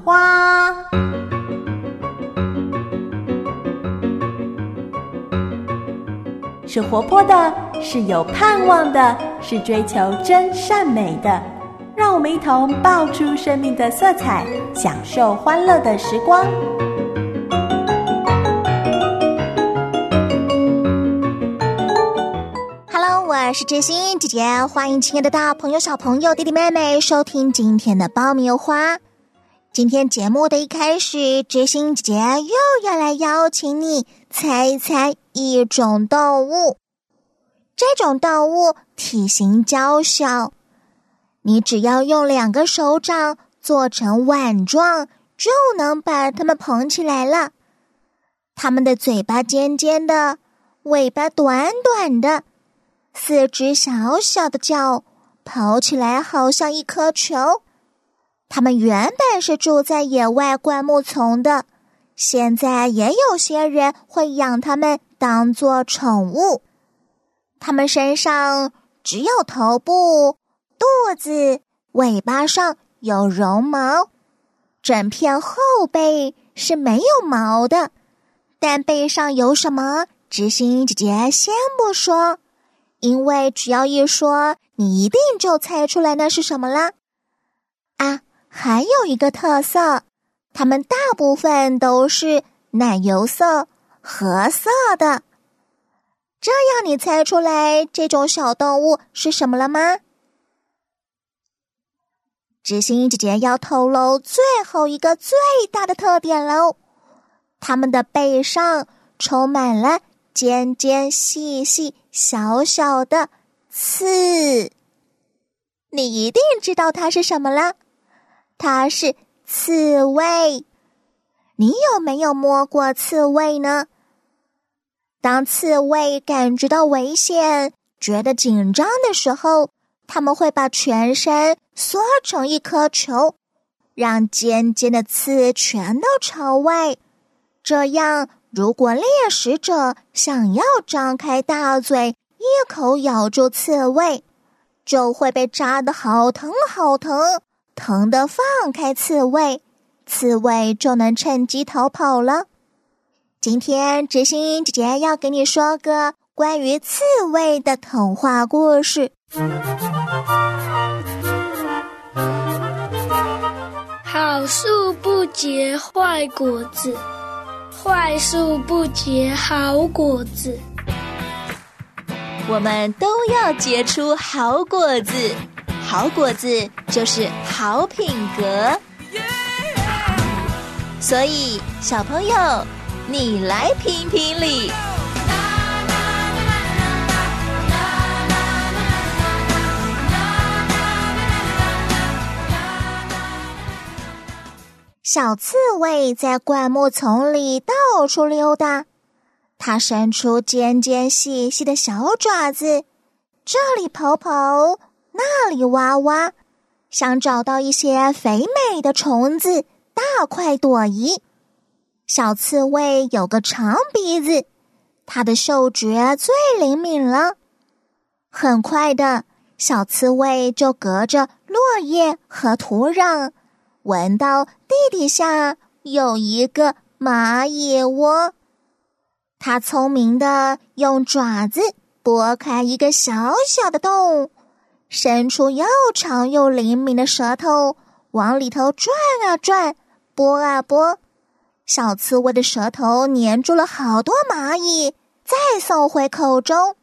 花。是活泼的，是有盼望的，是追求真善美的。让我们一同爆出生命的色彩，享受欢乐的时光。 我是知心姐姐，欢迎亲爱的大朋友、小朋友、弟弟妹妹收听今天的爆米花。今天节目的一开始，知心姐姐又要来邀请你猜一猜一种动物。这种动物体型娇小，你只要用2个手掌做成碗状，就能把它们捧起来了。它们的嘴巴尖尖的，尾巴短短的，4只小小的脚，跑起来好像一颗球。它们原本是住在野外灌木丛的，现在也有些人会养它们当作宠物。它们身上只有头部、肚子、尾巴上有绒毛，整片后背是没有毛的。但背上有什么，知心姐姐先不说，因为只要一说，你一定就猜出来那是什么了。啊，还有一个特色，它们大部分都是奶油色、褐色的。这样你猜出来这种小动物是什么了吗？知心姐姐要透露最后一个最大的特点喽，它们的背上充满了尖尖细细小小的刺。你一定知道它是什么了，它是刺猬。你有没有摸过刺猬呢？当刺猬感觉到危险、觉得紧张的时候，它们会把全身缩成一颗球，让尖尖的刺全都朝外。这样，如果猎食者想要张开大嘴，一口咬住刺猬，就会被扎得好疼好疼，疼得放开刺猬，刺猬就能趁机逃跑了。今天知心姐姐要给你说个关于刺猬的童话故事。 好树不结坏果子，坏树不结好果子。 我们都要结出好果子，好果子就是好品格。所以小朋友，你来评评理。小刺猬在灌木丛里到处溜达，它伸出尖尖细细的小爪子，这里跑跑，那里挖挖，想找到一些肥美的虫子，大快朵颐。小刺猬有个长鼻子，它的嗅觉最灵敏了。很快的，小刺猬就隔着落叶和土壤，闻到地底下有一个蚂蚁窝。它聪明的用爪子拨开一个小小的洞，伸出又长又灵敏的舌头，往里头转啊转，拨啊拨。小刺猬的舌头粘住了好多蚂蚁，再送回口中。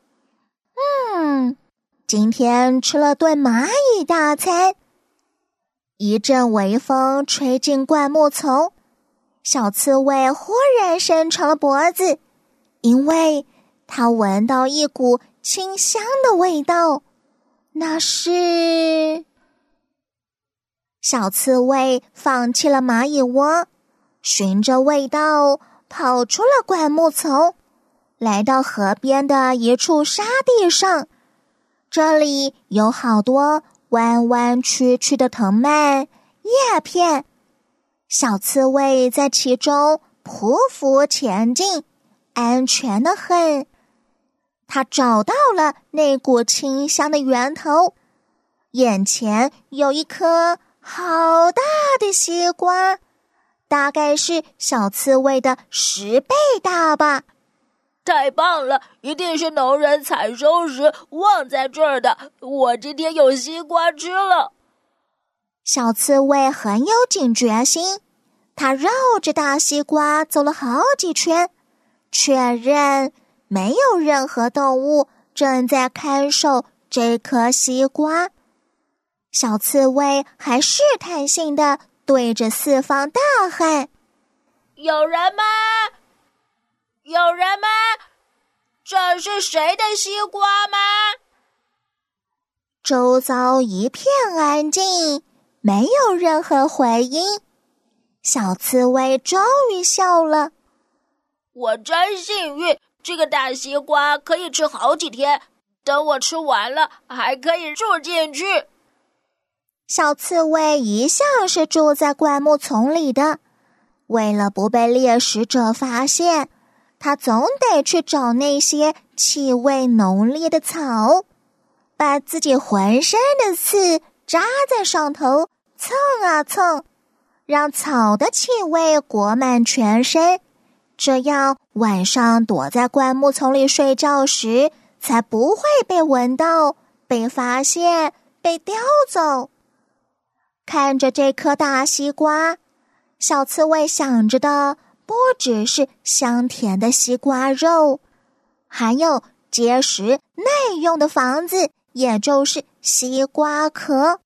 今天吃了顿蚂蚁大餐。一阵微风吹进灌木丛，小刺猬忽然伸长了脖子，因为它闻到一股清香的味道。那是……小刺猬放弃了蚂蚁窝，循着味道跑出了灌木丛，来到河边的一处沙地上。这里有好多弯弯曲曲的藤蔓、叶片，小刺猬在其中匍匐前进，安全得很。它找到了那股清香的源头，眼前有一颗好大的西瓜， 大概是小刺猬的10倍大吧。 太棒了，一定是农人采收时忘在这儿的，我今天有西瓜吃了。 小刺猬很有警觉心，它绕着大西瓜走了好几圈，确认没有任何动物正在看守这颗西瓜。小刺猬还试探性地对着四方大喊： 有人吗？有人吗？这是谁的西瓜吗？ 周遭一片安静，没有任何回应。小刺猬终于笑了： 我真幸运，这个大西瓜可以吃好几天，等我吃完了还可以住进去。 小刺猬一向是住在灌木丛里的，为了不被猎食者发现，它总得去找那些气味浓烈的草，把自己浑身的刺扎在上头，蹭啊蹭，让草的气味裹满全身，这样晚上躲在灌木丛里睡觉时才不会被闻到、被发现、被叼走。看着这颗大西瓜，小刺猬想着的不只是香甜的西瓜肉，还有结实耐用的房子，也就是西瓜壳。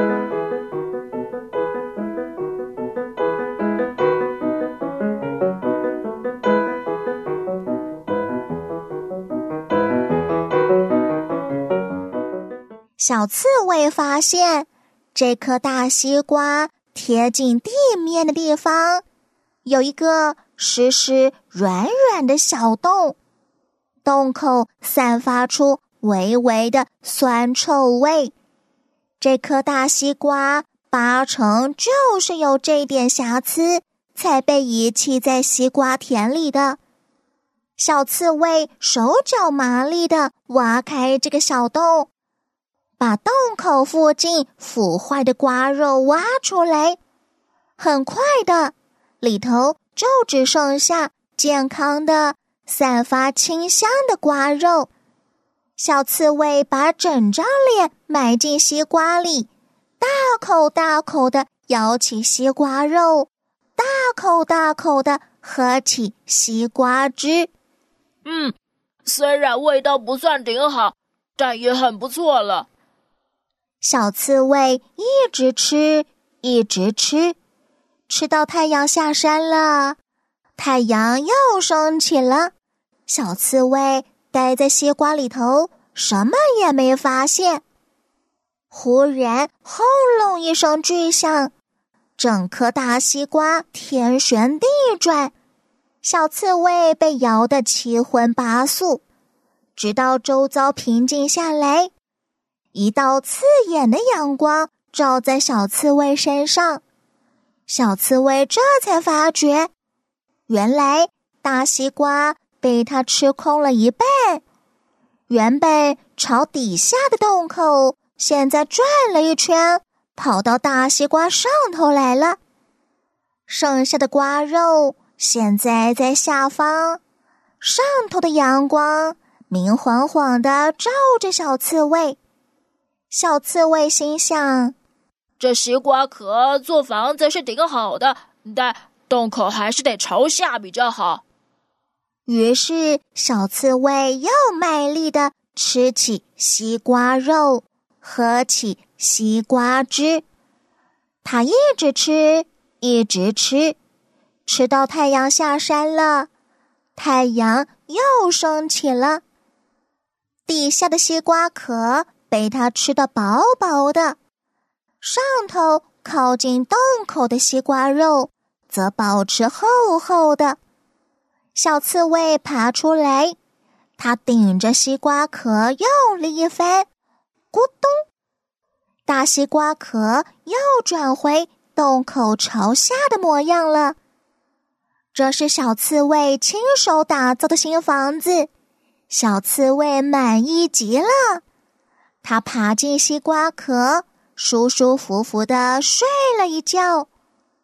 小刺猬发现，这颗大西瓜贴近地面的地方，有一个湿湿软软的小洞，洞口散发出微微的酸臭味。这颗大西瓜8成就是有这点瑕疵，才被遗弃在西瓜田里的。小刺猬手脚麻利地挖开这个小洞，把洞口附近腐坏的瓜肉挖出来，很快的，里头就只剩下健康的、散发清香的瓜肉。小刺猬把整张脸埋进西瓜里，大口大口地咬起西瓜肉，大口大口地喝起西瓜汁。 虽然味道不算顶好，但也很不错了。 小刺猬一直吃，一直吃，吃到太阳下山了。太阳又升起了，小刺猬待在西瓜里头，什么也没发现。忽然轰隆一声巨响，整颗大西瓜天旋地转，小刺猬被摇得七荤八素。直到周遭平静下来，一道刺眼的阳光照在小刺猬身上，小刺猬这才发觉，原来大西瓜被它吃空了一半，原本朝底下的洞口，现在转了一圈，跑到大西瓜上头来了。剩下的瓜肉现在在下方，上头的阳光明晃晃地照着小刺猬。小刺猬心想， 这西瓜壳做房子是挺好的，但洞口还是得朝下比较好。 于是小刺猬又卖力地吃起西瓜肉，喝起西瓜汁。它一直吃，一直吃，吃到太阳下山了，太阳又升起了。底下的西瓜壳被它吃得饱饱的，上头靠近洞口的西瓜肉则保持厚厚的。小刺猬爬出来，它顶着西瓜壳用力一翻，咕咚，大西瓜壳又转回洞口朝下的模样了。这是小刺猬亲手打造的新房子，小刺猬满意极了。它爬进西瓜壳，舒舒服服地睡了一觉。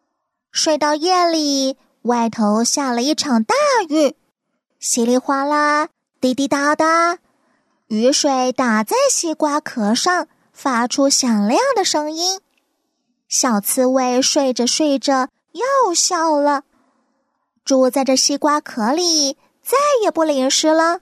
睡到夜里，外头下了一场大雨，稀里哗啦，滴滴答答，雨水打在西瓜壳上，发出响亮的声音。小刺猬睡着睡着又笑了，住在这西瓜壳里，再也不淋湿了。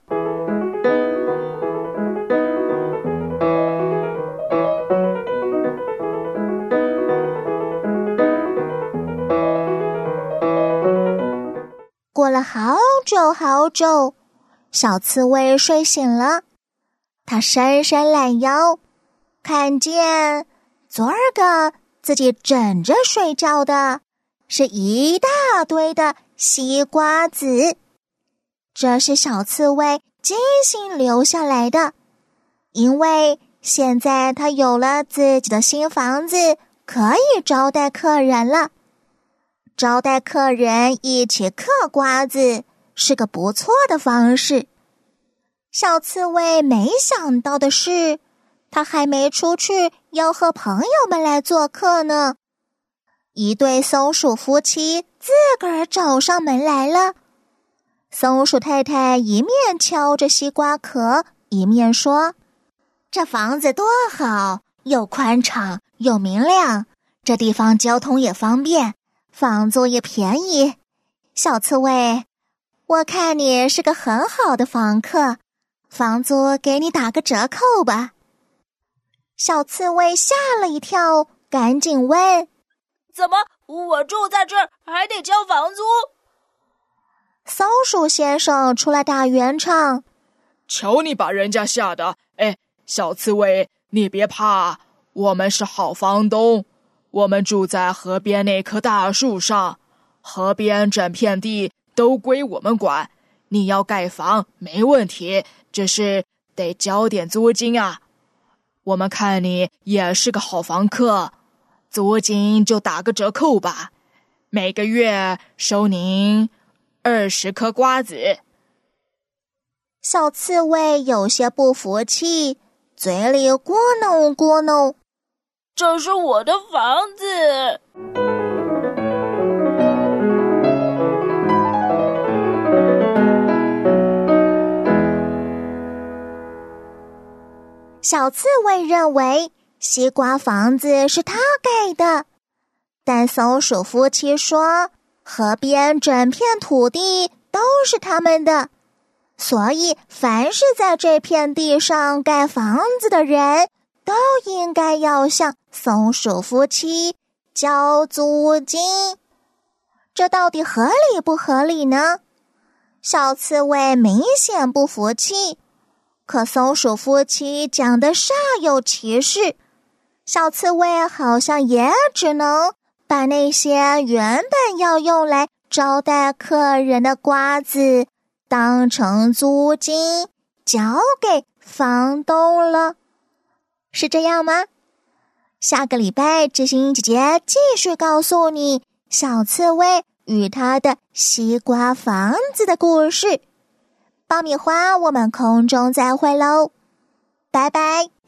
过了好久好久，小刺猬睡醒了，它伸伸懒腰，看见昨儿个自己枕着睡觉的是一大堆的西瓜籽。这是小刺猬精心留下来的，因为现在它有了自己的新房子，可以招待客人了。招待客人一起嗑瓜子是个不错的方式。小刺猬没想到的是，他还没出去，要和朋友们来做客呢。一对松鼠夫妻自个儿找上门来了。松鼠太太一面敲着西瓜壳，一面说：“这房子多好，又宽敞又明亮，这地方交通也方便，房租也便宜。小刺猬，我看你是个很好的房客，房租给你打个折扣吧。”小刺猬吓了一跳，赶紧问：“ 怎么，我住在这儿还得交房租？” 松鼠先生出来打圆场：“ 瞧你把人家吓的！哎，小刺猬，你别怕，我们是好房东。我们住在河边那棵大树上，河边整片地都归我们管。你要盖房没问题，只是得交点租金啊。我们看你也是个好房客，租金就打个折扣吧，每个月收您20颗瓜子。” 小刺猬有些不服气，嘴里咕哝咕哝：“ 这是我的房子。” 小刺猬认为西瓜房子是他盖的，但松鼠夫妻说河边整片土地都是他们的，所以凡是在这片地上盖房子的人都应该要向松鼠夫妻交租金。这到底合理不合理呢？小刺猬明显不服气，可松鼠夫妻讲得煞有其事，小刺猬好像也只能把那些原本要用来招待客人的瓜子当成租金交给房东了。是这样吗？下个礼拜知心姐姐继续告诉你小刺猬与她的西瓜房子的故事。爆米花，我们空中再会喽，拜拜。